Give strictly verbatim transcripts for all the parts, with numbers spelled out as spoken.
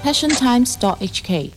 passion times dot h k。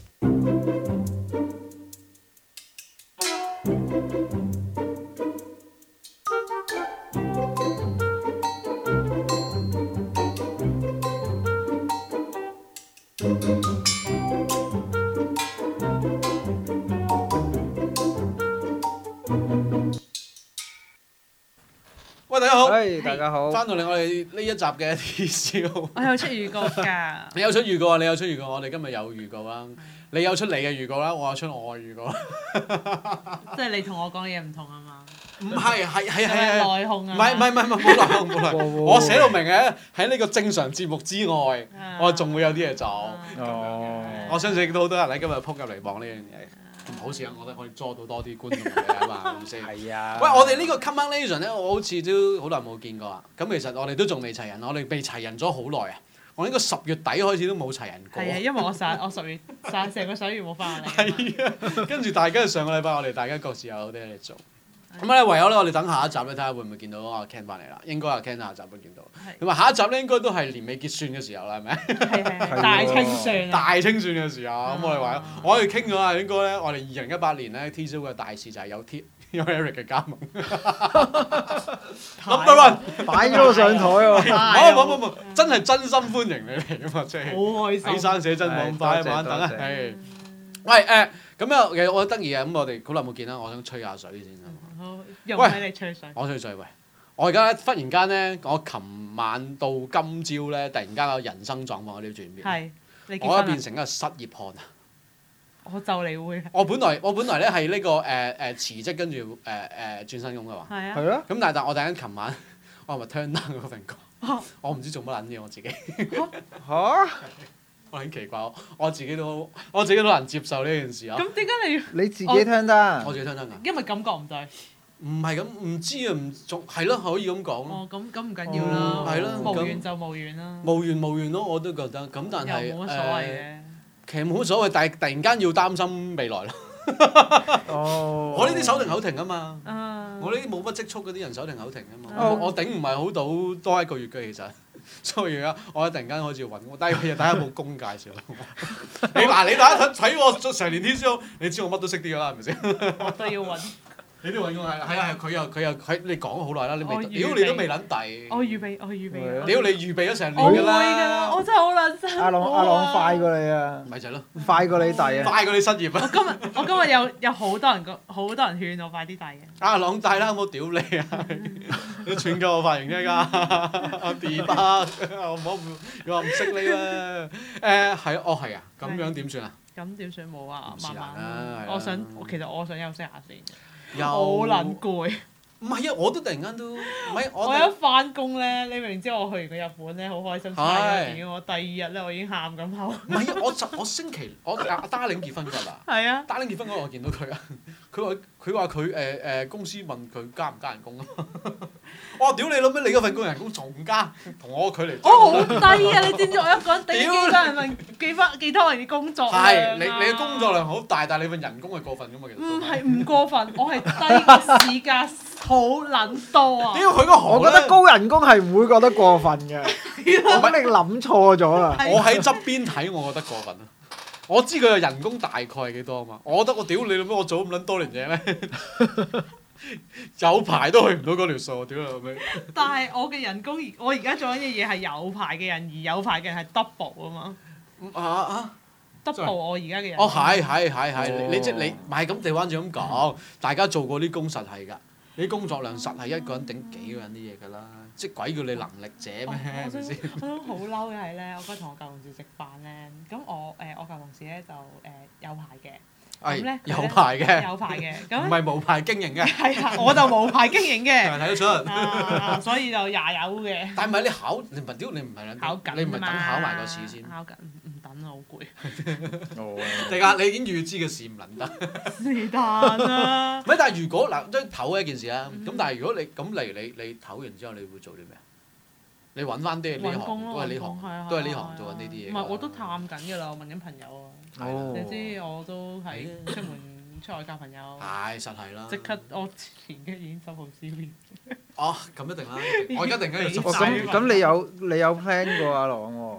喂，大家好， 係大家好， 翻到嚟我哋呢一集嘅 T 笑， 我有出預告㗎。 你有出預告啊？你有出預告，我哋今日有預告啦。你有出你嘅預告啦，我有出我嘅預告啦。 即係你同我講嘅嘢唔同啊嘛？ 唔係，係係係係。 內訌啊！ 唔係唔係唔係冇內訌冇內訌，我寫到明嘅喺呢個正常節目之外，我仲會有啲嘢做。 哦， 我相信都好多人喺今日撲入嚟望呢樣嘢。唔好事啊！我覺得可以捉到多啲觀眾嚟啊嘛，係咪先？ 係啊。 喂，我哋呢個 Common Nation 咧，我好似都好耐冇見過啊。咁其實我哋都仲未齊人，我哋未齊人咗好耐啊。我應該十月底開始都冇齊人過。 係啊，因為我十我十月成成個十一月冇翻嚟。 係啊，跟住大家上個禮拜我哋大家各自有好多嘢做。咁咧唯有咧，我哋等下一集咧，睇下會唔會見到阿 Ken 翻嚟啦。應該阿 Ken 下集會見到。咁啊，下一集咧應該都係年尾結算嘅時候啦，係咪？ 係係係。大清算。 大清算嘅時候，咁我哋話，我哋傾咗啊，應該咧，我哋二零一八年咧 T 恤嘅大事就係有 T 有 Eric 嘅加盟。Number one， 擺咗上台喎。 冇冇冇冇，真係真心歡迎你嚟㗎嘛，即係。 好開心。 喺山寫真網快慢等啊！ 多謝係。喂誒，咁啊，其實我覺得得意啊，咁我哋好耐冇見啦，我想吹下水先啊。 好，用喺你吹水。 我吹水喂！我而家忽然間咧，我琴晚到今朝咧，突然間個人生狀況有啲轉變。 係。你結我婚變成一個失業漢啊！ 我就嚟會。 我本來我本來咧係呢個誒誒辭職，跟住誒誒轉新工嘅嘛。 係啊。 係咯。 咁但係但我突然間琴晚，我係咪 turn down 嗰份工？我唔知做乜撚嘢我自己。 嚇！ 我很奇怪，我自己都我自己都難接受呢件事啊！ 咁點解你要？ 你自己聽得？ 我自己 turn down 㗎。 因為感覺唔對。 唔係咁，唔知啊，唔仲係咯，可以咁講咯。 哦，咁咁唔緊要啦。 係咯。 無緣就無緣啦。 無緣無緣咯，我都覺得。咁但係又冇乜所謂嘅。 其實冇乜所謂，但係突然間要擔心未來咯。 哦。 我呢啲手停口停啊嘛。 啊。 我呢啲冇乜積蓄嗰啲人手停口停啊嘛。 哦我頂唔係好到多一個月嘅其實。所以而家我突然間開始揾工，但係睇下有冇工介紹。你嗱你大家睇我做成年 T 恤，你知我乜都識啲㗎啦，係咪先？ 我都要揾。 你都揾工係係啊係，佢又佢又佢你講咗好耐啦，你未我預備屌你都未撚遞。 我預備，我預備啊。 屌你預備咗成我會年㗎啦。 㗎啦，我真係好撚辛苦啊。 阿朗阿朗快過你啊！ 咪就係咯， 快過你遞啊！ 快過你失業啊！ 我今日我今日有有好多人個好多人勸我快啲遞嘅。 阿朗大啦，冇屌你啊！你串鳩我髮型啫㗎，阿 B 巴，我唔好唔我唔識你啦。誒係哦係啊，咁樣點算啊？ 咁點算冇啊？ 唔是慢難啦係啊慢。我想其實我想休息下先。 又好撚攰。 唔係啊！我都突然間都唔係我我一翻工咧，你明明知我去完個日本咧，好開心，差咗電我第二日咧，我已經喊緊口。 唔係啊！我就我星期我阿 Darling 結婚嗰日啊係啊。 ，Darling 結婚嗰日我見到佢啊，佢話佢話佢誒誒公司問佢加唔加人工啊？我話屌你老味，你嗰份工人工仲加，同我距離。 我好低啊！你知唔知我一個人頂幾多人份幾番幾多人嘅工作量啊？ 係你你嘅工作量好大，但係你份人工係過分㗎嘛？其實唔係唔過分，我係低嘅市價好撚多啊！ 屌佢個行我覺得高人工係唔會覺得過分嘅。我覺得你諗錯咗啦。 我喺側邊睇，我覺得過分啊！我知佢嘅人工大概係幾多啊嘛？我覺得我屌你老味，我做咁撚多年嘢咩？有排都去唔到嗰條數，屌你老味！ 但係我嘅人工，我而家做緊嘅嘢係有牌嘅人，而有牌嘅人係 double 啊嘛。 啊啊 ！double 我而家嘅人。 哦，係係係係， 哦你即係你，唔係咁地彎住咁講，大家做過啲工實係㗎。你工作量實係一個人頂幾個人啲嘢㗎啦，即係鬼叫你能力者咩？係咪先？ 我都好嬲嘅係咧，我嗰日同我舊同事食飯咧，咁我誒我舊同事咧就誒有牌嘅。咁咧有牌嘅， 有牌嘅，咁唔係無牌經營嘅。 係啊，我就冇牌經營嘅， 睇得出。 啊，所以就廿有嘅。 但係唔係你考？你唔係屌你唔係考緊你唔係等考埋個試先。 考緊唔等啊，好攰。 哦。 定係你已經預知嘅事唔撚得。 是但啦。 唔係，但係如果嗱，即係唞一件事啦。咁但係如果你咁嚟，你你唞完之後，你會做啲咩啊？你揾翻啲呢行，都係呢行，都係呢行做緊呢啲嘢。 唔係，我都探緊㗎啦，我問緊朋友啊。 哦。 你知我都係出門出外交朋友。 係實係啦。 即刻我前幾日已經收好 C V。 哦，咁一定啦！我而家突然間要咁咁你有你有 plan 過阿朗喎？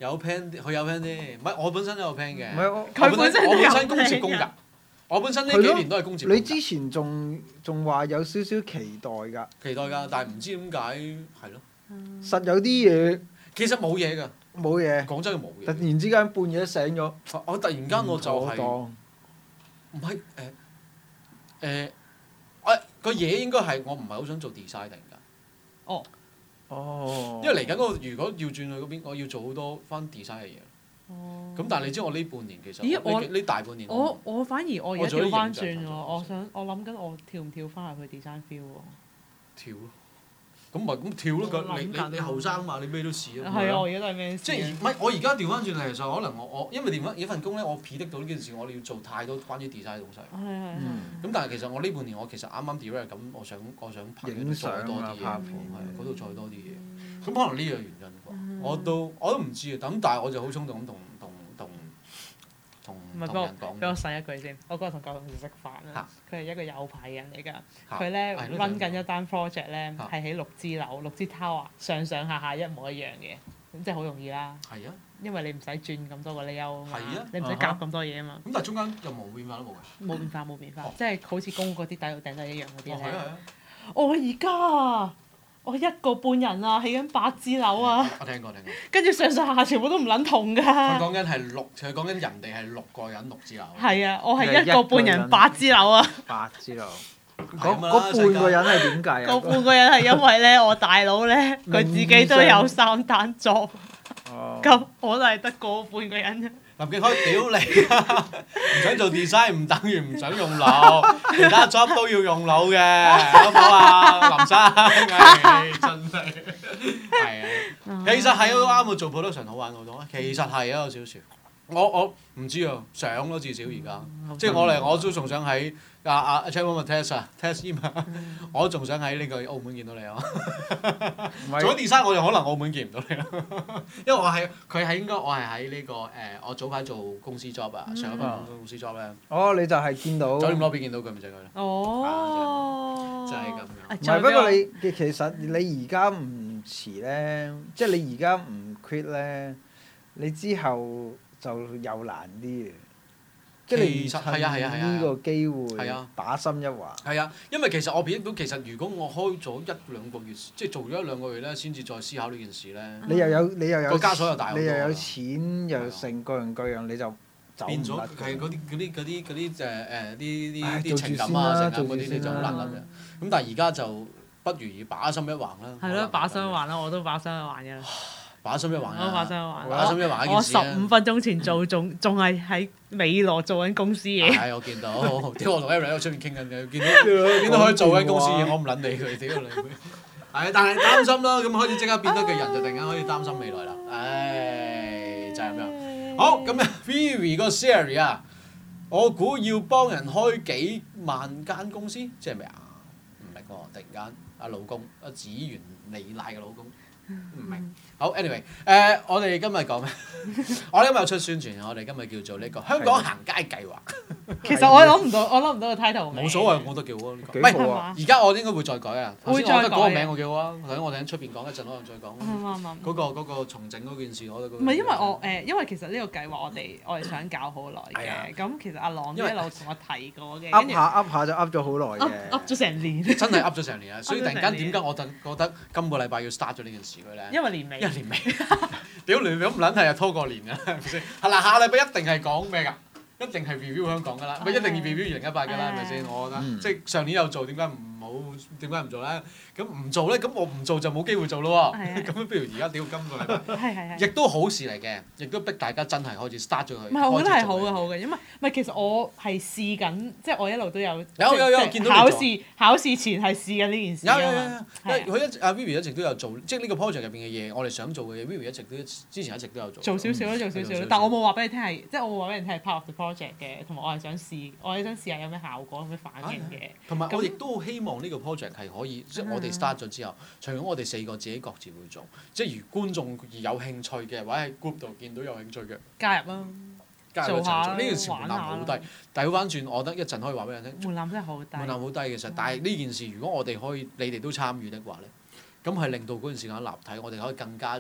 有 plan 啲，佢有 plan 啲，唔係我本身都有 plan 嘅。 唔係我佢本身都有我本身公接 plan 公㗎㗎。 我本身呢幾年都係公接公㗎。 你之前仲仲話有少少期待㗎， 期待㗎，但係唔知點解係咯。 實有啲嘢其實冇嘢㗎， 冇嘢， 講真係冇突嘢。 然之間半夜醒咗， 我突然間我就係、 唔妥當唔係誒誒，我個嘢應該係我唔係好想做 design 定㗎。 哦。 哦。 因為嚟緊我如果要轉去嗰邊，我要做好多翻 design 嘅嘢。 哦。 咁但係你知我呢半年其實咦我呢呢大半年我我反而我而家我做啲調翻形象轉喎， 創作我想我諗緊我跳唔跳翻入去 design feel 喎。 跳咯。咁咪咁跳咯！ 我咁你諗緊你你後生嘛？你咩都試啊！ 係啊，我而家都係咩？ 即係唔係？我而家調翻轉嚟，其實可能我我因為點解呢份工咧，我撇得到呢件事，我哋要做太多關於 design 嘅東西。 係係係。 咁但係其實我呢半年我其實啱啱 direct 咁，我想我想拍影相再多啲嘢， 啊拍係嗰度再多啲嘢。咁可能呢個原因啩，我都我都唔知啊。咁但係我就好衝動咁同同同同唔係俾我同人講俾我細一句先，我嗰日同舊同事食飯啊嚇， 佢係一個有牌嘅人嚟㗎， 嚇佢咧係咯 run 緊一單 project 咧嚇係喺六支樓，六支 tower 上上下下一模一樣嘅，咁即係好容易啦， 係啊。 因為你唔使轉咁多個 layout 啊嘛係啊， 你唔使夾咁多嘢啊嘛， 咁但係中間任何變化都冇嘅。 冇變化冇變化哦， 即係好似公嗰啲底度頂都係一樣嗰啲咧。 哦係啊係啊。 我而家啊，我一個半人啊，起緊八支樓啊， 我聽過聽過。 跟住上上下下全部都唔撚同佢㗎。 講緊係六，佢講緊人哋係六個人六支樓。 係啊，我係係一個半人八支樓啊。 八支樓。 係嗰咁啦嗰半個人係點計個啊？ 半個人係因為咧，我大佬咧佢自己都有三單 job， 哦。 咁我都係得嗰半個人啫。 林敬開屌你啊！唔想做 design 唔等於唔想用腦，其他 job 都要用腦嘅，好唔好啊？林生，唉真係係啊，其實係都啱喎，做 production 好玩好多。其實係啊，有少少。我我唔知啊，想咯至少而家，即係我嚟我都仲想喺啊啊 check 我個 test 啊 test email，我仲想喺呢個澳門見到你啊！ 唔係做咗 design 我就可能澳門見唔到你啦，因為我係佢係應該我係喺呢個誒，我早排做公司 job 啊，上一份公司 job 咧， 哦，你就係見到。 酒店 lobby 見到佢咪就係佢咯， 哦， 就係咁樣。 唔係，不過你嘅其實你而家唔遲咧，即係你而家唔 quit 咧，你之後就又難啲嘅。即係你其實趁係啊係啊係啊呢個機會係啊把心一橫。 係啊，因為其實我變到其實如果我開咗一兩個月，即係做咗一兩個月咧，先至再思考呢件事咧， 你又有你又有個枷鎖又大好多你又有啦錢又成各樣各樣，你就走唔變咗甩係嗰啲嗰啲嗰啲嗰啲誒誒啲啲啲唉做住情感先啦啊，成啊做住嗰啲你就好先啦難諗嘅。咁但係而家就不如以把心一橫啦。 係咯，把心一橫啦，我都把心一橫嘅啦。 把心一橫我都把心一啊！ 橫。 把心一橫一我十件事啊五分鐘前做，仲仲係喺美羅做緊公司嘢。 係我見到，屌我同 Eric 喺出面傾緊嘅，見到見到佢做緊公司嘢，我唔撚理佢，屌你！係，但係擔心啦，咁開始即刻變得個人就突然間可以擔心未來啦。唉，就係咁樣。好，咁啊 Vivi 個 Siri 啊，我估要幫人開幾萬間公司，即係咩啊？唔明喎，突然間阿老公阿子源李娜嘅老公。唔明。好，anyway，誒，我哋今日講咩？我哋今日有出宣傳，我哋今日叫做呢個香港行街計劃。 其實我諗唔到，我諗唔到個 title 名。 冇所謂，我覺得幾好啊！呢個唔幾好係， 啊！ 而家我應該會再改啊。頭先會再我覺得嗰個改名我幾好啊。頭先我哋喺出邊講一陣，可能再講。 啱啱啱。 嗰個嗰個重整嗰件事，我覺得嗰個唔係因為我誒，因為其實呢個計劃我哋我哋想搞好耐係啊嘅，咁其實阿朗一因為路同我提過嘅，跟噏住下噏下就噏咗好耐噏嘅。 噏咗成年， 真係噏咗成年啊！所以突然間噏咗成年點解我特覺得今個禮拜要 start 咗呢件事佢咧？ 因為年尾一。年尾，屌你咁唔撚係又拖過年㗎啦，係咪先？係啦，下禮拜一定係講咩㗎？一定係 review 香港㗎啦，咪一定要 review 二零一八㗎啦，係咪先？我覺得嗯即係上年有做，點解唔好？點解唔做咧？咁唔做咧，咁我唔做就冇機會做咯係啊喎。咁不如而家屌今個禮拜， 係係係。 亦都好事嚟嘅，亦都逼大家真係開始 start 咗佢。 唔係，我覺得係好開始做嘅，好嘅，因為唔係其實我係試緊，即係我一路都有有有有即係見到你做考試考試前係試緊呢件事有有有啊嘛有，因為係啊佢一阿 Vivi 一直都有做，即係呢個 project 入邊嘅嘢，我哋想做嘅嘢，Vivi 一直都之前一直都有做。 做少少咯，做少少咯，但我冇話俾你聽係，即係我冇話俾你聽係 part of the project 嘅，同埋我係想試，我係想試下有咩效果，有咩反應嘅。咁同埋我亦都好希望呢個 project 係可以，即係我哋 start 咗之後，除咗我哋四個自己各自會做，即係如觀眾而有興趣嘅，或者喺 group 度見到有興趣嘅， 加入啦， 加入一齊做下做。呢件事門檻玩下好低，但係調翻轉，我覺得一陣可以話俾人聽， 門檻真係好低。 門檻好低其實。但係呢件事如果我哋可以，你哋都參與的話咧，咁係令到嗰段時間立體，我哋可以更加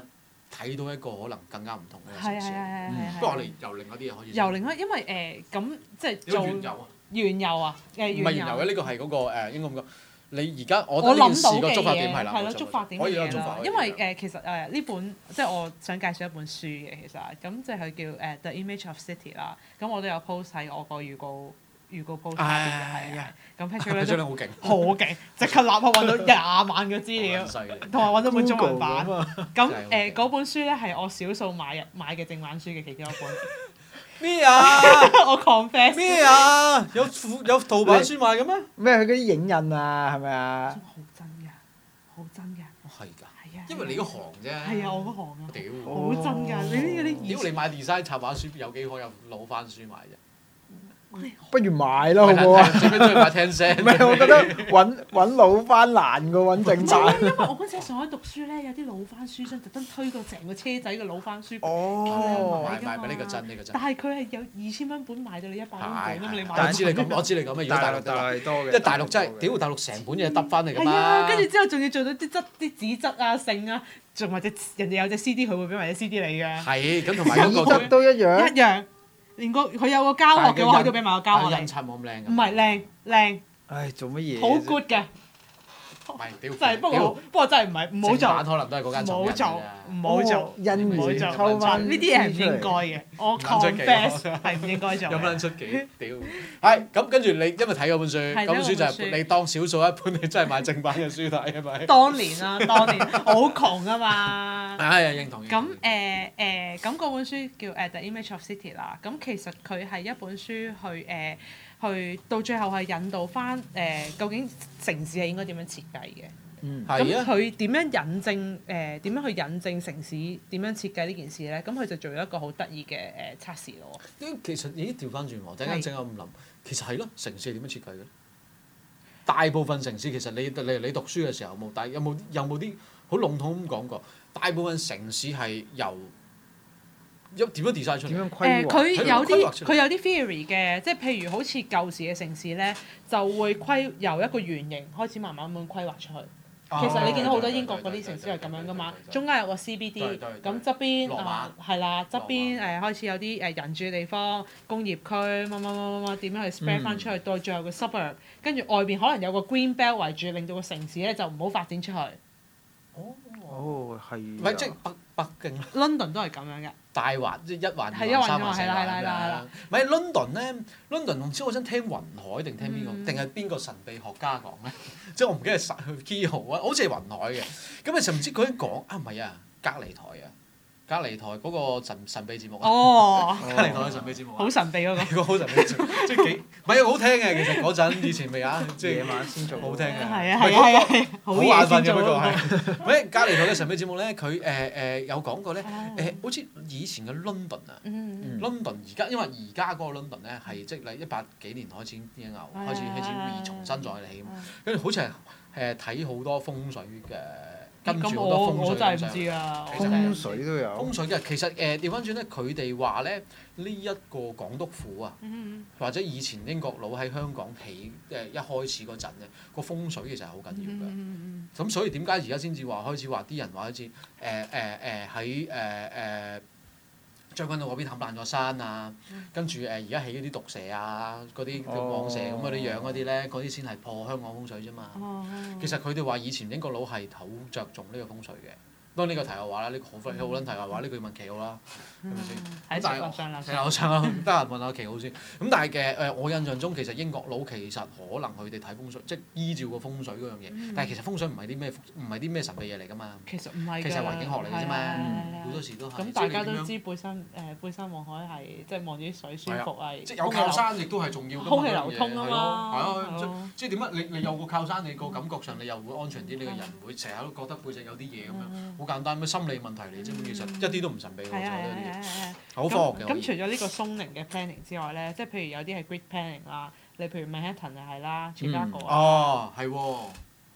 睇到一個可能更加唔同嘅係係城市。 係係係。 不過我哋由另外啲嘢開始。 由另外，因為誒咁即係做原油啊， 原油啊，誒唔係原油原油嘅，呢個係嗰個誒應該咁講。你而家我我覺得呢件事諗到嘅個觸發點嘢係啦， 係咯， 冇錯觸發點可以有嘅嘢啦觸發。 因為誒其實誒呢本即係我想介紹一本書嘅，其實咁即係佢叫誒 The Image of City 啦。咁我都有 post 喺我個預告預告 post 下邊嘅，係啊。咁 Patrick 咧都張好勁， 好勁，即刻立刻揾到廿萬個資料， 犀利。 同埋揾到本中文版。 Google 咁啊咁真係好勁誒嗰本書咧係我少數買入買嘅正版書嘅其中一本。 咩啊？ 我 confess 咩啊？有副有盜版書賣嘅咩？ 咩？佢嗰啲影印啊，係咪啊？ 好真㗎，好真㗎， 係㗎， 係啊。 因為你嗰行啫。 係啊，我嗰行啊。 屌！ 好真㗎！你呢嗰啲以屌你買 design 插畫書有幾可有攞翻書賣啫？ 不如買咯，好唔好啊？ 最尾都係買 ten cent。 唔係，我覺得揾揾老番難過揾正版。 因為我嗰陣喺上海讀書咧，有啲老番書商特登推過成個車仔嘅老番書。 哦買買買呢個真呢個真。 但係佢係有二千蚊本賣到你一百蚊係本，咁你買係我知你咁，我知你咁嘅。如果大陸得啦， 係多嘅。 因為大陸真係屌大陸成本嘢揼翻嚟㗎係啊， 嘛。 跟住之後仲要做到啲質啲紙質啊、性啊，仲或者人哋有隻 C D，佢會俾埋隻 C D 你㗎。 係咁同埋嗰個紙質都一樣。 一樣，連個佢有個膠殼嘅話，佢都俾埋個膠殼你。 但係印刷冇咁靚㗎。 唔係靚靚， 唉，做乜嘢啫？ 好 good 嘅， 唔係屌。 真係不過屌不過真係唔係唔好正版做， 可能都係嗰間唔好做， 廠印㗎咋唔好做。 哦印唔好做， 完抽翻呢啲嘢係唔應該嘅，我唔撚出奇 confess 係唔應該做有乜撚嘅。 出奇？屌！係咁跟住你因為睇嗰本書， 係嗰本書就睇嗰本書係你當少數一本，你真係買正版嘅書睇係咪？ 當年啦，當年我好窮啊嘛。 係係認同。 咁誒誒，咁嗰本書叫誒 The Image of City 啦。咁其實佢係一本書去誒去到最後係引導翻誒究竟城市係應該點樣設計嘅。 嗯。 咁係啊。 佢點樣引證誒點樣去引證城市點樣設計呢件事咧？咁佢就做咗一個好得意嘅誒測試咯。 咦，其實咦調翻轉喎，突然間係正我咁諗，其實係咯，城市係點樣設計嘅？大部分城市其實你你你讀書嘅時候有冇，但係有冇有冇啲好籠統咁講過？大部分城市係由一點樣 design 出嚟？ 點樣規誒， 劃？ 佢有規劃出嚟啲佢有啲 theory 嘅，即係譬如好似舊時嘅城市咧，就會規由一個圓形開始慢慢咁規劃出去。 哦其實你見到好多英國嗰啲城市係咁樣噶嘛，中間有個 C B D， 對對對咁側邊羅馬啊係啦，側邊羅誒開始有啲誒人住嘅地方、工業區乜乜乜乜乜點樣去 spread 翻出去，到最後個 suburb，跟住外邊可能有個 green belt 圍住，令到個城市咧就唔好發展出去。 哦，係。 唔係即係北北京 London 都係咁樣嘅。 大環即係一環、 係一環二環、三環、四係啦係啦係環咁啦樣。唔係 London 咧，London 唔知我想聽雲海定聽邊個， 嗯定係邊個神秘學家講咧？即係我唔記得係實 Keyhole 啊，好似係雲海嘅。咁啊，就唔知佢講啊，唔係啊，隔離台啊，隔離台嗰個神神秘節目啊， 哦， 隔離台嘅神秘節目啊好。神秘嗰個。 個好神秘節目，即係幾唔係好聽嘅。其實嗰陣以前未啊，即係夜晚先做。 好聽嘅。 係啊係啊係啊係啊，好好眼瞓夜先做嘅不過嗰個。 係。喂，隔離台嘅神秘節目咧，佢誒誒有講過咧， 哦誒好似以前嘅 London 啊。 嗯嗯 London 而家因為而家嗰個 London 咧係即係一八幾年開始已經有開始開始而重新再起咁，跟住好似係誒睇好多風水嘅，跟住咁好多我我風水咁上。 真係唔知啊。 其實係風水都有風。水嘅其實誒調翻轉咧，佢哋話咧呢一個港督府啊， 嗯或者以前英國佬喺香港起誒一開始嗰陣咧，個風水其實係好緊要嘅。 嗯咁所以點解而家先至話開始話啲人話好似誒誒誒喺誒誒將軍澳嗰邊冚爛咗山啊，跟住誒而家起嗰啲毒蛇啊，嗰啲哦黃蛇咁嗰啲樣嗰啲咧，嗰啲先係破香港風水啫嘛。 哦。 其實佢哋話以前英國佬係好着重呢個風水嘅。當然呢個題外話啦，呢個好好撚題外話，呢個要問奇好啦，係咪先？ 喺但係上上啦。 係啦，我想得閒問下奇好先。咁但係嘅誒，我印象中其實英國佬其實可能佢哋睇風水，即係依照個風水嗰樣嘢。但係其實風水唔係啲咩唔係啲咩神秘嘢嚟㗎嘛。 其實唔係㗎。 其實係環境學嚟嘅啫嘛係係係係好多時都係。 咁大家即係你點樣都知背山誒背山望海係即係望住啲水舒服係。 即係有靠山亦都係重要㗎嘛。 空氣流通啊嘛係咯，係啊， 係咯即即係點解你你有個靠山，你個感覺上你又會安全啲，你個人唔會成日都覺得背脊有啲嘢咁樣，好簡單咩心理問題嚟啫嘛。其實一啲都唔神秘㗎，我覺係啊係啊得呢啲嘢係啊係啊。 好科學嘅。 咁咁除咗呢個鬆寧嘅 planning 之外咧，即係譬如有啲係 grid planning 啦，你譬如 Manhattan 就係啦，芝加哥啊。 哦，係喎，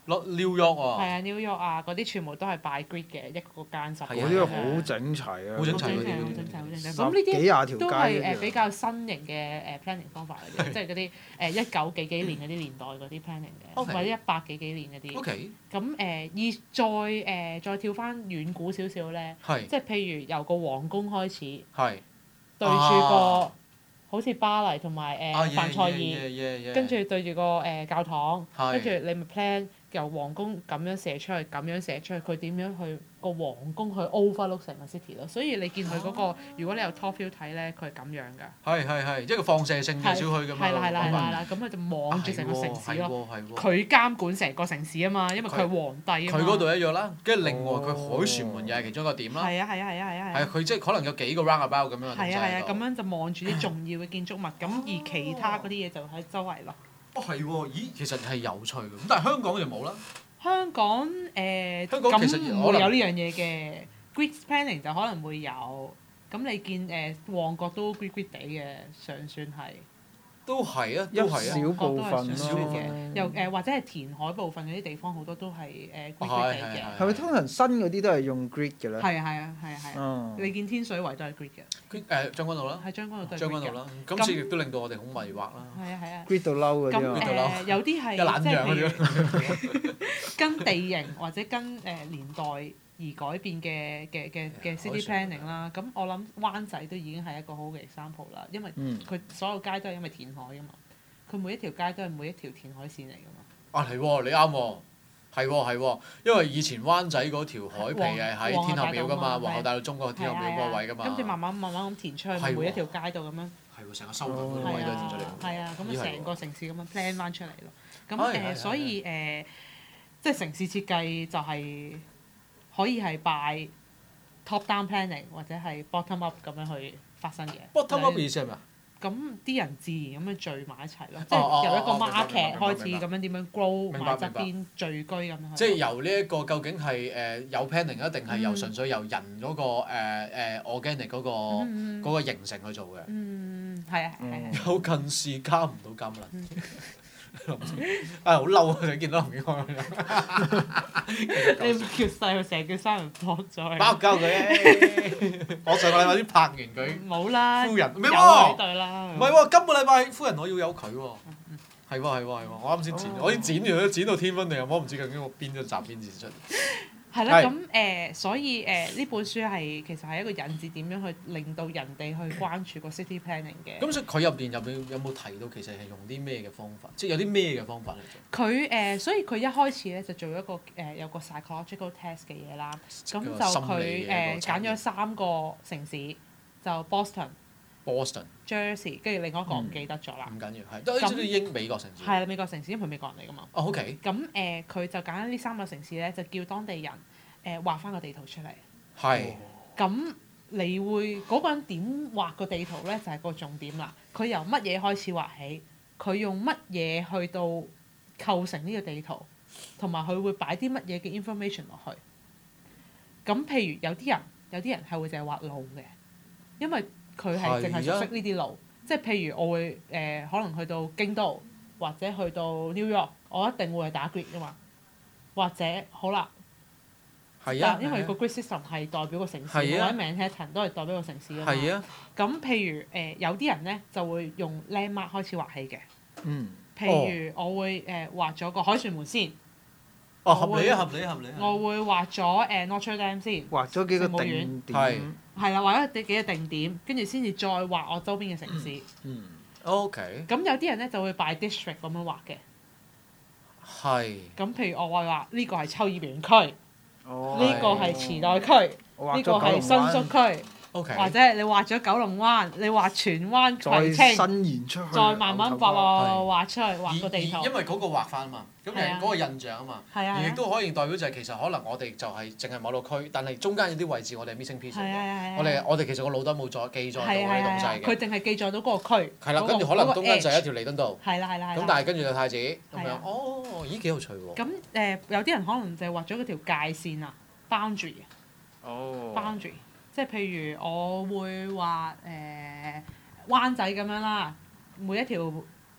落 New York 啊， 係啊 New York 啊嗰啲全部都係 by grid 嘅一個間十個。 嗰啲好整齊啊！ 好整齊好整齊， 嗰啲好整齊，好整齊。 十咁呢幾廿條啲都街係誒一樣比較新型嘅誒 planning 方法嚟嘅，即係嗰啲誒一九幾幾年嗰啲年代嗰啲 planning 嘅， OK 或者一百幾幾年嗰啲。 OK， 咁誒以再誒再跳翻遠古少少咧， 係即係譬如由個皇宮開始係對住個好似巴黎同埋啊誒凡賽爾， 爾跟住對住個誒教堂， 係跟住你咪 plan 由皇宮咁樣射出去，咁樣射出去，佢點樣去個皇宮去 overlook 成個 city 咯。所以你見佢嗰個，如果你有 top view 睇咧，佢係咁樣㗎。 係係係，一個放射性嘅少許咁樣。 係啦係啦係啦係啊啦，咁佢就望住成個城市咯。 係喎係喎。 佢監管成個城市啊嘛，因為佢係皇帝啊嘛。 佢嗰度一樣啦，跟住另外佢哦凱旋門又係其中一個點啦。 係啊係啊係啊係啊係啊，佢即係可能有幾個 roundabout 咁樣嘅東西係啊係啊， 喺度咁樣就望住啲重要嘅建築物，咁而其他嗰啲嘢就喺周圍咯。 哦係喎，咦，其實係有趣嘅，咁但係香港就冇啦。 香港誒香港其實咁唔會有呢樣嘢嘅 grid planning 就可能會有，咁你見誒旺角都 grid grid 地嘅，尚算係。 都係啊， 一都係啊。 小部分旺角都係少咯嘅，又誒或者係填海部分嗰啲地方好多都係誒 grid 係 grid 地係係嘅。 係咪通常新嗰啲都係用 grid 嘅咧？ 係啊係啊係啊係啊！ 嗯， 你見天水圍都係 grid 嘅， 誒將軍澳啦， 喺將軍澳都係將 grid 嘅。 軍澳啦，今次亦都令到我哋好迷惑啦。 係啊係啊。 grid 到嬲嗰啲咁啊！ 到嬲誒有啲係一懶即係樣嗰譬如跟地形或者跟誒年代而改變嘅嘅嘅嘅 city planning 啦。咁我諗灣仔都已經係一個好嘅 example 啦，因為嗯佢所有街都係因為填海㗎嘛，佢每一條街都係每一條填海線嚟㗎嘛。 啊係喎，你啱喎，係喎係喎，因為以前灣仔嗰條海皮係喺天后廟㗎嘛，皇后大道中嗰個天后廟嗰個位㗎嘛。 跟住慢慢慢慢咁填出去， 係喎每一條街度咁樣。 係喎，成個收緊嗰啲位係都係填出嚟啊，。係啊，咁咦係喎啊成個城市咁樣 plan 翻出嚟咯。咁係係係誒，所以誒，即係城市設計就係可以係 by top down planning 或者係 bottom up 咁樣去發生嘅。 bottom up 嘅意思係咩啊？ 咁啲人自然咁樣聚埋一齊咯， 哦即係由一個哦哦明白 market 明白開始明白咁樣點樣 grow 明白埋側明白邊聚居咁樣去。 即係由呢一個究竟係誒有 planning 啊，定係由嗯純粹由人嗰個誒誒 organic 嗰個嗯嗰個形成去做嘅？ 嗯，係啊係啊係啊。 有近視加唔到金啦。啊好嬲啊！你見到林宇康咁樣， 你唔叫細，佢成日叫三人幫咗包鳩佢。我上個禮拜先拍完佢， 冇啦， 夫人唔係有喎喺度啦。 唔係喎，今個禮拜夫人我要有佢喎。係喎係喎係喎，我啱先剪，我已經剪完咗，剪到天昏地暗，我唔知究竟我邊一集邊剪出。 係啦， 係咁誒，所以誒呢本書係其實係一個引子，點樣去令到人哋去關注個 city planning 嘅。 咁所以佢入邊有冇有冇提到其實係用啲咩嘅方法？即係有啲咩嘅方法嚟做？ 佢誒，所以佢一開始咧就做一個誒有個 psychological test 嘅嘢啦。咁就佢心理嘅一個誒揀咗三個城市，就 Boston、 Boston Jersey，跟住另外一個我唔記得咗啦。 唔緊要，係都係啲英美國城市。 係啦，美國城市，因為佢美國人嚟㗎嘛。 哦，OK， 咁誒，佢就揀呢三個城市咧，就叫當地人誒畫翻個地圖出嚟。 係咁你會嗰、個人點畫個地圖咧，就係、個重點啦。佢由乜嘢開始畫起？佢用乜嘢去到構成呢個地圖，同埋佢會擺啲乜嘢嘅 information 落去。咁譬如有啲人，有啲人係會淨係畫路嘅，因為佢係淨係熟悉呢啲路。即係譬如我會誒、呃，可能去到京都或者去到 New York，我一定會係打 grid 㗎嘛。或者好啦。 係啊， 因為個 grid system 係代表個城市，或係啊者 Manhattan 都係代表個城市㗎嘛。 係啊， 咁譬如誒、呃、有啲人咧就會用 landmark 開始畫起嘅， 嗯， 譬如我會誒、呃、畫咗個凱旋門先， 哦， 我合理啊， 會合理合理。 我會畫咗誒 Notre Dame 先， 畫咗幾個聖母院定係點， 係啦，畫咗幾幾個定點，跟住先至再畫我周邊嘅城市。 嗯， OK， 咁有啲人咧就會 by district 咁樣畫嘅， 係。 咁譬如我話話呢個係秋葉原區， 哦， 呢個係池袋區， 我畫呢個係咗九龍新宿灣， 區， OK， 或者你畫咗九龍灣，你畫荃灣葵再青。 伸延出去， 再慢慢畫畫畫係畫出去畫個而地圖而，因為嗰個畫法啊嘛，咁係啊誒嗰個印象啊嘛， 係啊而亦都可以代表就係其實可能我哋就係淨係某個區，但係中間有啲位置我哋係 missing piece 係啊係啊嘅。我哋我哋其實個腦都冇咗記載到係啊嗰啲東係啊， 西嘅。 佢淨係記載到嗰個區。 係啦， 嗰個跟住可能中間就係一嗰個條彌敦道， edge 係啦係啦係啦。 咁但係跟住就太子咁樣係啊。 哦，咦幾有趣喎！ 咁誒有啲人可能就係畫咗嗰條界線啊，boundary 哦 boundary，即係譬如我會畫誒灣仔咁樣啦，每一條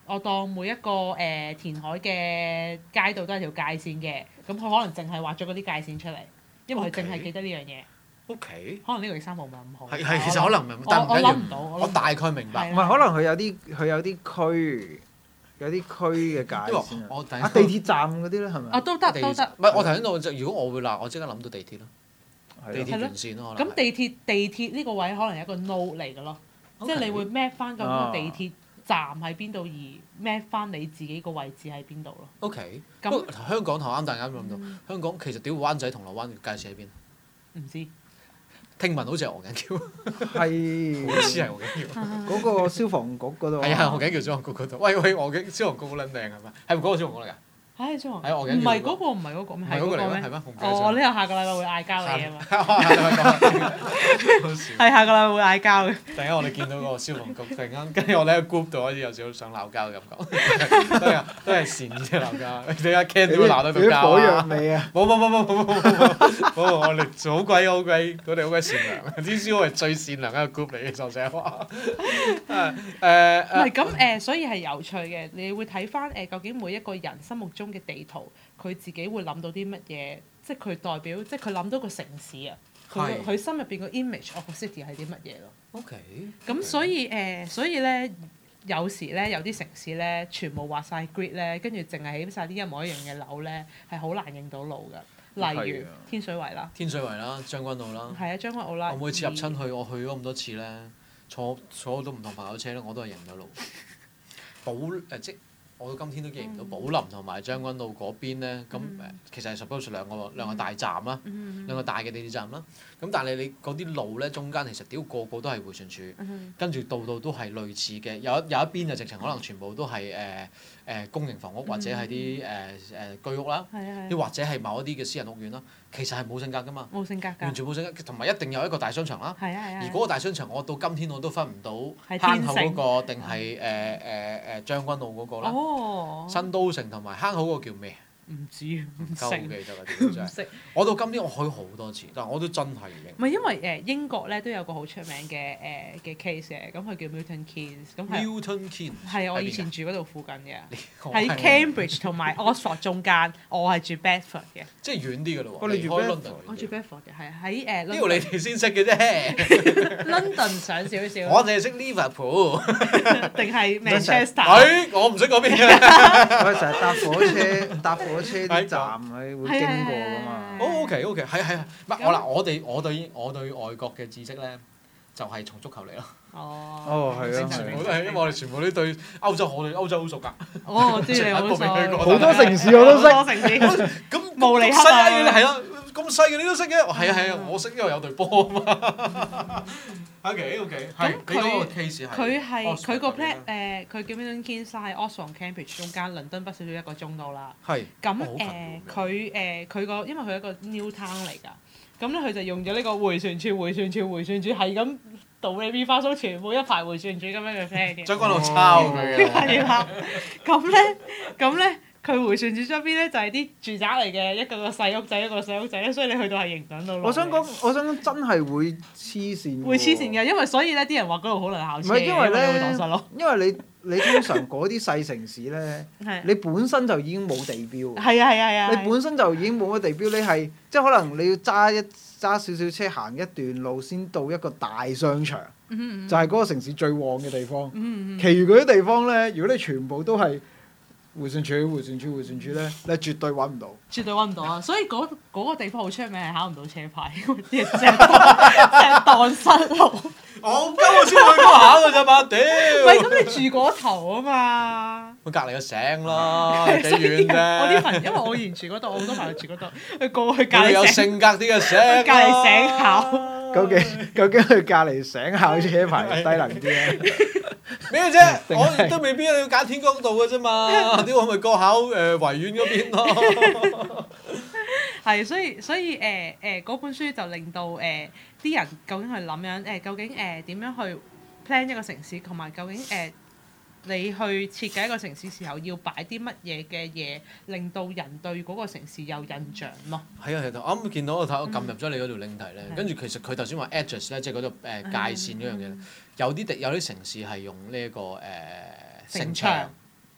我當每一個誒、呃、填海嘅街道都係條界線嘅，咁佢可能淨係畫咗嗰啲界線出嚟，因為佢淨係記得呢樣嘢。 O K。 可能呢個第三步唔係咁好。 係係，其實可能唔係，但唔我緊要諗唔到。 我大概明白。 唔係可能佢有啲佢有啲區有啲區嘅界因為線啊。 我第啊地鐵站嗰啲咧係咪？ 啊都得都得。 唔係我頭先我就如果我會嗱，我即刻諗到地鐵咯，地鐵係咯沿線咯。可能咁地鐵地鐵呢個位可能係一個 note 嚟嘅咯，即係你會 map 翻究竟個地鐵站喺邊度，而 map 翻你自己個位置喺邊度咯。 O K。 咁不過香港頭啱大家諗到，香港其實屌灣仔銅鑼灣嘅界線喺邊？ 唔知聽聞好似係鵝頸橋， 係好似係鵝頸橋。 嗰個消防局嗰度。 係啊，鵝頸橋消防局嗰度。喂喂，鵝頸消防局好撚靚係咪？係咪嗰個消防局嚟㗎？ 唉，消防係鵝頸橋唔係嗰個唔係嗰個咩？ 唔係嗰個嚟咩？係咩？ 咩？我唔記得哦， 咗。 呢個下個禮拜會嗌交嘅嘢啊嘛。 好笑。 係下個禮拜會嗌交嘅。 突然間我哋見到個消防局，突然間跟住我哋喺 group 度開始有少少想鬧交嘅感覺，都係都係善意嘅鬧交。你睇 Ken 點會鬧得到交火藥啊？ 味啊！ 冇冇冇冇冇冇冇冇！我哋好鬼好鬼，我哋好鬼善良。T C O 係最善良一個 group 嚟嘅，就成日話。誒唔誒係咁誒，所以係有趣嘅。你會睇翻誒，究竟每一個人心目中嘅地圖，佢自己會諗到啲乜嘢？即係佢代表，即係佢諗到個城市啊。佢係佢心入邊個 image of a city 係啲乜嘢咯？ O K。 咁所以誒、呃，所以咧有時咧有啲城市咧，全部畫晒 grid 咧，跟住淨係起晒啲一模一樣嘅樓咧，係好難認到路㗎。例如係啊天水圍啦， 天水圍啦，將軍澳啦。 係啊，將軍澳啦。 我每次入親而去，我去咗咁多次咧，坐坐好多唔同朋友車咧，我都係認唔到路。寶誒即我到今天都認唔到寶林同埋將軍澳嗰邊咧，咁誒其實係 suppose 兩個兩個大站啦，兩個大嘅地鐵站啦。咁但係你嗰啲路咧，中間其實屌個個都係迴旋處，跟住度度都係類似嘅。有一有一邊就直情可能全部都係誒誒公營房屋或者係啲誒誒居屋啦， 係啊係又或者係某一啲嘅私人屋苑啦。其實係冇性格㗎嘛， 冇性格完㗎。 全冇性格，同埋一定有一個大商場啦。 係啊係啊。 而嗰個大商場，我到今天我都分唔到係坑口嗰天城個定係誒誒誒將軍澳嗰個啦。 哦。 新都城同埋坑口嗰個叫咩？ 唔知唔夠識記得啦，屌真係。 唔識。 我到今天我去好多次，但係我都真係認。 唔係因為誒、呃、英國咧都有個好出名嘅誒嘅 case 嘅，咁佢叫 Milton Keynes，咁係 Milton Keynes 係啊，我喺邊㗎以前住嗰度附近嘅， 我喺係 Cambridge 同埋 Oxford 中間，我係住 Bedford 嘅， 即係遠啲㗎咯喎。 哦你住離開 Bedford？ London 我住 Bedford 嘅，係喺誒呢度你哋先識嘅啫， London 上少少， 我淨係識 Liverpool。 定係 Manchester。 誒，我唔識嗰邊嘅。 我成日搭火車，搭火車啲站佢會經過㗎嘛。 哦，OK OK，係係係，唔係我嗱，我哋我對我對外國嘅知識咧，就係從足球嚟咯。 哦。 哦，係啊，係啊。 全部都係，因為我哋全部都對歐洲，我哋歐洲好熟㗎。 哦，我知你好熟。 好多城市我都識好多城市。 咁慕尼黑咁細啊嘅係咯，咁細嘅你都識嘅，係啊係啊，我識因為有隊波啊嘛。OK OK，係你嗰個 case 係佢係佢個 plan 誒誒，佢叫 Milton Keynes 喺 Oxford Cambridge 中間，倫敦北少少一個鐘到啦。 係咁哦好近誒喎佢誒佢個因為佢係一個 new town 嚟㗎，咁咧佢就用咗呢個迴旋處、迴旋處、迴旋處，係咁導你 B 花蘇全部一排迴旋處咁樣嘅 plan 嘅。 將軍澳抄佢嘅。 係啦，咁咧咁咧佢迴旋處側邊咧就係啲住宅嚟嘅，一個個細屋仔，一個細屋仔咧，所以你去到係認唔到路嘅。 我想講，我想講真係會黐線。 會黐線㗎，因為所以咧啲人話嗰度好難考車嘅， 唔係因為你會蕩失咧路。， 因為你你通常嗰啲細城市咧， 係你本身就已經冇地標。 係啊係啊係啊！ 你本身就已經冇乜地標，你係即係可能你要揸一揸少少車行一段路先到一個大商場， 嗯嗯就係嗰個城市最旺嘅地方。 嗯嗯其餘嗰啲地方咧，如果你全部都係迴旋處、迴旋處、迴旋處咧，你係絕對揾唔到。 絕對揾唔到啊！所以嗰嗰個地方好出名係考唔到車牌，因為啲人成日成日蕩失路。 我今日先去嗰度考㗎咋嘛，屌！ 唔係咁，你住嗰頭啊嘛。 我隔離個醒咯，幾所以遠啫？ 我啲朋友，因為我以前住嗰度，我好多朋友住嗰度，佢過去隔你有離醒， 性格啲嘅醒咯。 隔離醒考。 究竟究竟佢隔離醒考車牌低能啲啊？ 咩啫？ 定係我都未必要揀天光道嘅啫嘛，屌我咪過考誒維園嗰邊咯。 係，所以所以誒誒嗰本書就令到誒啲、人究竟係諗樣誒、究竟誒點、樣去 plan 一個城市，同埋究竟誒、呃你去設計一個城市時候要擺啲乜嘢嘅嘢，令到人對嗰個城市有印象咯。 係啊係啊，我啱見到我睇我撳入咗你嗰條 link 題咧， 係跟住其實佢頭先話 edges 咧，即係嗰度誒界線嗰樣嘢咧，有啲地有啲城市係用呢一個誒城牆，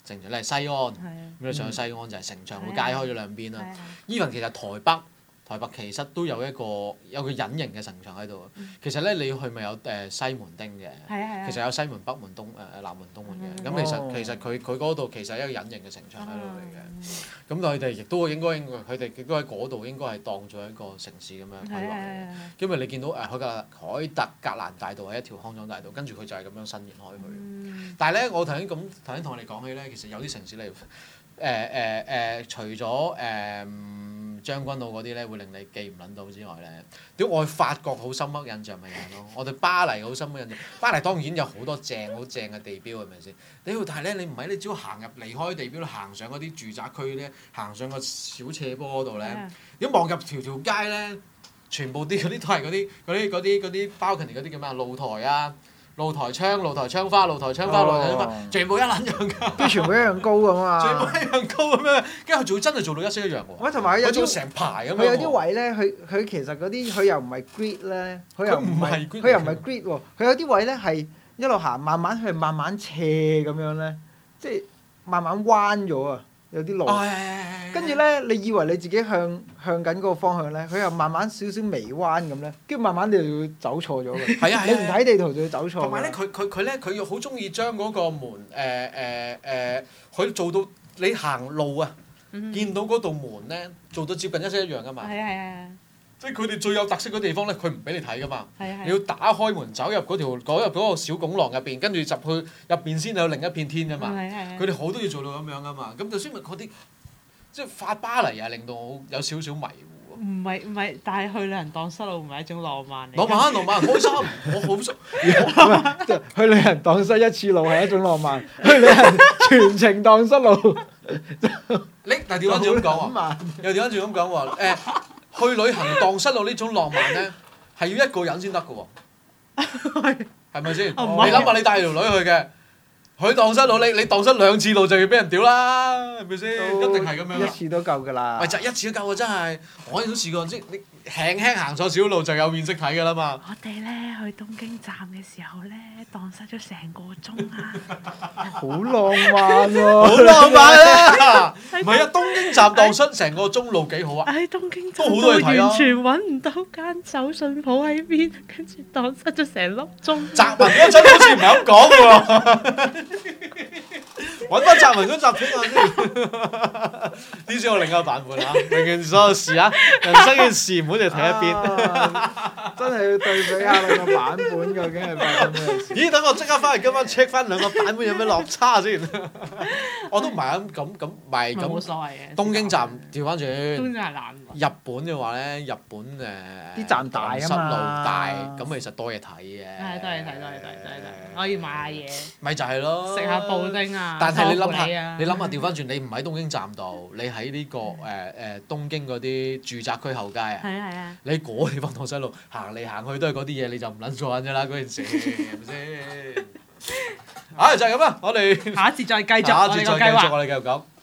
城牆，你係西安，咁你上去西安就係城牆會解開咗兩邊啦。even 其實台北。台北其實都有一個有個隱形嘅城牆喺度。其實咧你要去咪有誒西門町嘅，其實有西門、北門、東誒南門、東門嘅。咁其實其實佢佢嗰度其實係一個隱形嘅城牆喺度嚟嘅。咁佢哋亦都應該佢哋亦都喺嗰度應該係當做一個城市咁樣規劃嘅。因為你見到誒海格海特格蘭大道係一條康莊大道，跟住佢就係咁樣伸延開去。但係咧，我頭先咁頭先同我哋講起咧，其實有啲城市例如誒誒誒，除咗誒。將軍澳嗰啲咧會令你記唔撚到之外咧，屌我去法國好深刻印象咪係咯，我對巴黎好深刻印象。巴黎當然有好多正好正嘅地標係咪先？屌，但係咧你唔係你只要行入離開地標行上嗰啲住宅區咧，行上個小斜坡嗰度咧，如果望入條條街咧，全部啲嗰啲都係嗰啲嗰啲嗰啲嗰啲 balcony 嗰啲叫咩啊露台啊！露台窗、露台窗花、露台窗花、露台窗花，全部一撚樣㗎。 都全部一樣高㗎嘛。 全部一樣高咁樣，跟住佢仲真係做到一式一樣喎。 喂，同埋有啲成排咁樣。 佢有啲位咧，佢佢其實嗰啲佢又唔係 grid 咧，佢又唔係佢又唔係 grid 喎。佢有啲位咧係一路行，慢慢佢係慢慢斜咁樣咧，即係慢慢彎咗啊！有啲路。跟住咧，你以為你自己向向緊嗰個方向咧，佢又慢慢少少微彎咁咧，跟住慢慢你就會走錯咗嘅。 係啊係啊！ 你唔睇地圖就會走錯。 同埋咧，佢佢佢咧，佢好中意將嗰個門誒誒誒，佢、呃呃、做到你行路啊，嗯、見到嗰道門咧，做到接近一式一樣噶嘛。係啊係啊！即係佢哋最有特色嗰地方咧，佢唔俾你睇噶嘛。係啊係啊！你要打開門走入嗰條嗰入嗰個小拱廊入邊，跟住入去入邊先有另一片天噶嘛。係係係！佢哋好都要做到咁樣噶嘛。咁就先咪嗰啲。即係發巴黎啊，令到我有少少迷糊。 唔係唔係，但係去旅行蕩失路唔係一種浪漫嚟。 浪漫浪漫開心，我好想。 去旅行蕩失一次路係一種浪漫，去旅行全程蕩失路。 你但係調翻轉咁講喎，又調翻轉咁講喎。誒，去旅行蕩失路呢種浪漫咧，係要一個人先得嘅喎。係咪先？你諗下，你帶條女去嘅。佢蕩失路，你你蕩失兩次路就要俾人屌啦，係咪先？一定係咁樣。 一次都夠㗎啦。 咪就一次都夠啊！真係，我亦都試過，即係你輕輕行錯小路就有面色睇㗎啦嘛。 我哋咧去東京站嘅時候咧，蕩失咗成個鐘啊！ 好浪漫喎！ 好浪漫啊！唔係啊，東京站蕩失成個鐘路幾好啊！ 喺東京站都完全揾唔到間手信鋪喺邊，跟住蕩失咗成粒鐘。 澤文嗰陣好似唔係咁講喎。揾翻澤文嗰集片啊先，呢先我另一個版本啊，永遠所有事啊，人生嘅事唔好淨係睇一邊， 啊、真係要對比下兩個版本究竟係發生咩事？ 咦？等我即刻翻嚟今晚 check 翻兩個版本有咩落差先。我都唔係咁咁咁，唔係咁。冇所謂嘅。東京站調翻轉。東京係難。日本嘅話咧，日本誒。啲、呃、 站大啊嘛。失路大，咁其實多嘢睇嘅。 係多嘢睇，多嘢睇，多嘢睇。我要買下嘢。 咪就係咯。食下布丁啊！ 但係你諗下，你諗下調翻轉，你唔喺東京站度，你喺呢、這個誒誒、呃呃、東京嗰啲住宅區後街啊， 啊你嗰個地方蕩失路行嚟行去都係嗰啲嘢，你就唔撚錯㗎啦嗰件事，係咪先？唉，就係咁啦，我哋下一節再繼續， 下一節再繼續， 我哋個計劃。 我哋繼續講。